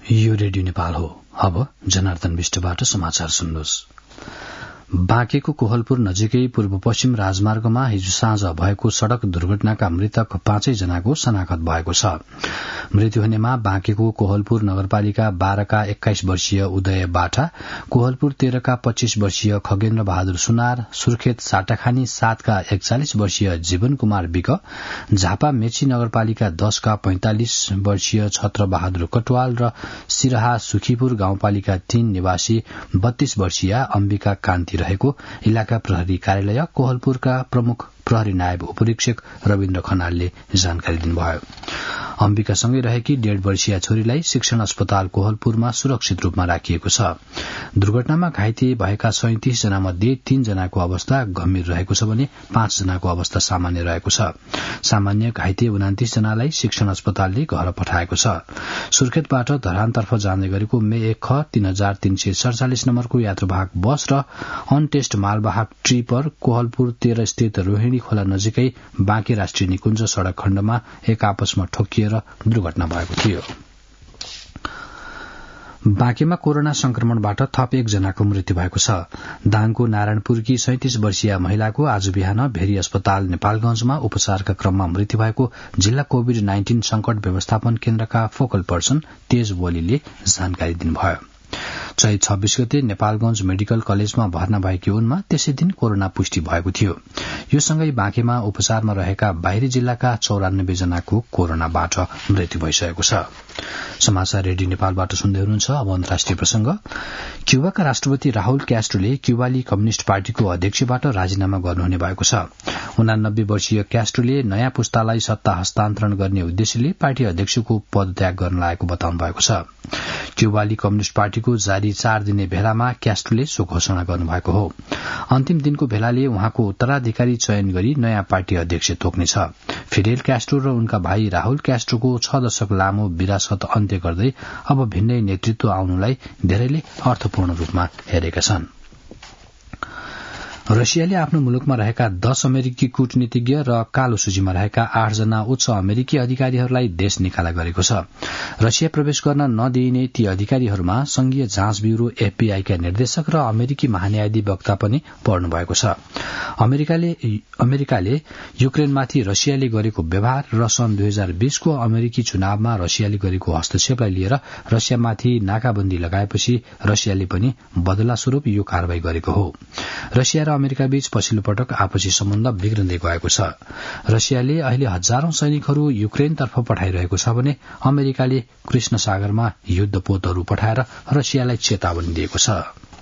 यो रेडियो नेपाल हो। अब जनार्दन विष्टबाट समाचार सुन्नुहोस्। बाँकेको कोहलपुर नजिकै पूर्व पश्चिम राजमार्गमा हिजो साँझ भएको सड़क दुर्घटनाका मृतक 5 जनाको शनाखत भएको छ। मृत्यु हुनेमा बाँकेको कोहलपुर नगरपालिका 12 का 21 वर्षीय उदय बाठा, कोहलपुर 13 का 25 वर्षीय खगेन्द्र बहादुर सुनार, सुर्खेत साटाखानी 7 का 41 वर्षीय जीवन कुमार विक, झापा मेची नगरपालिका 10 का 45 वर्षीय छत्र बहादुर कटवाल र सिराहा सुखीपुर गाउँपालिका 3 निवासी 32 वर्षीय अम्बिका कान्ति रहेको इलाका प्रहरी कार्यालय कोहलपुरका प्रमुख प्रहरी नायब उपरीक्षक रविन्द्र खनालले जानकारी दिनुभयो। अम्बिकासँगै रहेकी 1.5 वर्षीय छोरीलाई शिक्षण अस्पताल कोहलपुरमा सुरक्षित रूपमा राखिएको छ। दुर्घटनामा घाइते भएका 37 जना मध्ये 3 जनाको अवस्था गम्भीर रहेको छ भने 5 जनाको अवस्था सामान्य रहेको छ। सामान्य घाइते 29 जनालाई शिक्षण अस्पतालले घर पठाएको छ। सुर्खेतबाट धरानतर्फ जाँदै गरेको मे 1 ख 3347 नम्बरको यात्रुवाहक बस र अनटेस्ट मालवाहक ट्रिपर कोहलपुर 13 स्थित रोहिणी खोला नजिकै बाँके राष्ट्रिय निकुञ्ज सड़क खण्डमा एक आपसमा ठोकिएर दुर्घटना भएको थियो। बाँकेमा कोरोना संक्रमणबाट थप 1 जनाको मृत्यु भएको छ। दाङको नारायणपुरकी 37 वर्षीय महिलाको आज बिहान भेरी अस्पताल नेपालगंजमा उपचारका क्रममा मृत्यु भएको जिल्ला कोविड-19 संकट व्यवस्थापन केन्द्रका फोकल पर्सन तेज वलीले जानकारी दिनुभयो। चैत 26 गते नेपालगंज मेडिकल कलेजमा भर्ना भएकी उनमा त्यसै दिन कोरोना पुष्टि भएको थियो। यो सँगै बाँकेमा उपचारमा रहेका बाहिरी जिल्लाका 94 जनाको कोरोनाबाट मृत्यु भइसकेको छ। समाचार रेडियो नेपालबाट सुन्दै हुनुहुन्छ। अब अन्तर्राष्ट्रिय प्रसंग। क्युबाका राष्ट्रपति राहुल क्यास्ट्रोले क्युबाली कम्युनिष्ट पार्टीको अध्यक्षबाट राजीनामा गर्नुहुने भएको छ। 89 वर्षीय क्यास्ट्रोले नयाँ पुस्तालाई सत्ता हस्तान्तरण गर्ने उद्देश्यले पार्टी अध्यक्षको पदत्याग गर्न लागेको बताउनु भएको छ। क्युबाली कम्युनिष्ट पार्टीको जारी 4 दिने भेलामा क्यास्ट्रोले सो घोषणा गर्नुभएको हो। अन्तिम दिनको भेलाले उहाँको उत्तराधिकारी चयन गरी नयाँ पार्टी अध्यक्ष तोक्नेछ। फिडेल क्यास्ट्रो र उनका भाइ राहुल क्यास्ट्रोको 6 दशक लामो विरासत अन्त्य गर्दै अब भिन्नै नेतृत्व आउनुलाई धेरैले अर्थपूर्ण रूपमा हेरेका छन्। रसियाले आफ्नो मुलुकमा रहेका 10 अमेरिकी कूटनीतिज्ञ र कालो सूचीमा रहेका 8 जना उच्च अमेरिकी अधिकारीहरूलाई देश निकाला गरेको छ। रसिया प्रवेश गर्न नदिइने ती अधिकारीहरूमा संघीय जाँच ब्यूरो FBI का निर्देशक र अमेरिकी महान्यायाधिवक्ता पनि पर्नु भएको छ। अमेरिकाले युक्रेनमाथि रसियाले गरेको व्यवहार र सन् 2020 को अमेरिकी चुनावमा रसियाले गरेको हस्तक्षेपलाई लिएर रसियामाथि नाकाबन्दी लगाएपछि रसियाले पनि बदला स्वरूप यो कारवाही गरेको हो। रसिया र अमेरिका बीच पछिल्लो पटक आपसी सम्बन्ध बिग्रदै गएको छ। रसियाले अहिले हजारौं सैनिकहरू युक्रेनतर्फ पठाइरहेको छ भने अमेरिकाले कृष्ण सागरमा युद्धपोतहरू पठाएर रसियालाई चेतावनी दिएको छ।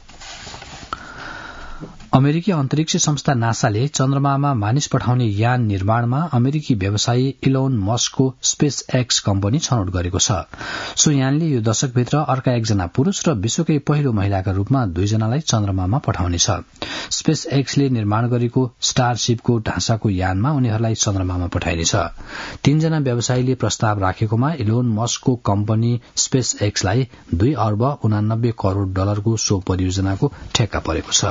अमेरिकी अन्तरिक्ष संस्था नासाले चन्द्रमामा मानिस पठाउने यान निर्माणमा अमेरिकी व्यवसायी इलोन मस्कको स्पेस एक्स कम्पनी छनौट गरेको छ। सो यानले यो दशकभित्र अर्का 1 जना पुरूष र विश्वकै पहिलो महिलाका रूपमा 2 जनालाई चन्द्रमामा पठाउनेछ। स्पेस एक्सले निर्माण गरेको स्टारशिपको ढाँचाको यानमा उनीहरूलाई चन्द्रमामा पठाइनेछ। 3 जना व्यवसायीले प्रस्ताव राखेकोमा इलोन मस्कको कम्पनी स्पेस एक्सलाई $2.89 करोड़ सो परियोजनाको ठेक्का परेको छ।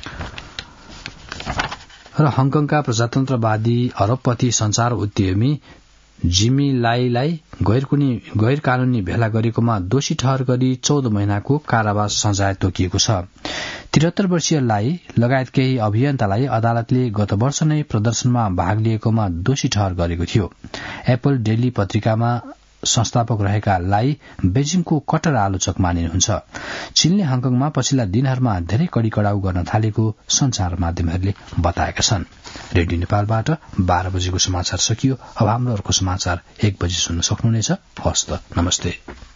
र हङकङका प्रजातन्त्रवादी अरबपति संचार उद्यमी जिमी लाईलाई गैर कानूनी भेला गरेकोमा दोषी ठहर गरी 14 महिनाको कारावास सजाय तोकिएको छ। 73 वर्षीय लाई लगायत केही अभियन्तालाई अदालतले गत वर्ष नै प्रदर्शनमा भाग लिएकोमा दोषी ठहर गरेको थियो। एप्पल डेली पत्रिकामा संस्थापक रहेका लाई बेजिङको कट्टर आलोचक मानिनुहुन्छ। चीनले हङकङमा पछिल्ला दिनहरूमा धेरै कडी कडाउ गर्न थालेको संचार माध्यमहरूले बताएका छन्। रेडियो नेपालबाट 12 बजेको समाचार सकियो। अब हाम्रो अर्को समाचार 1 बजे सुन्न सक्नुहुनेछ। हस्त नमस्ते।